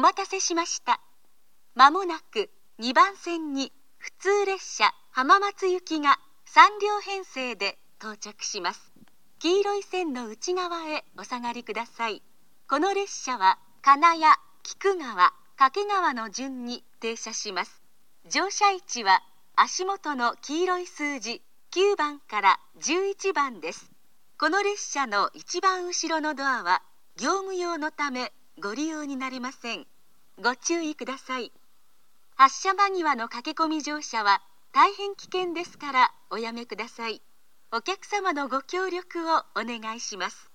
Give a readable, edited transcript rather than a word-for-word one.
待たせしました。まもなく2番線に普通列車浜松行きが3両編成で到着します。黄色い線の内側へお下がりください。この列車は金谷、菊川、掛川の順に停車します。乗車位置は足元の黄色い数字9番から11番です。この列車の一番後ろのドアは業務用のためご利用になれません。ご注意ください。発車間際の駆け込み乗車は大変危険ですからおやめください。お客様のご協力をお願いします。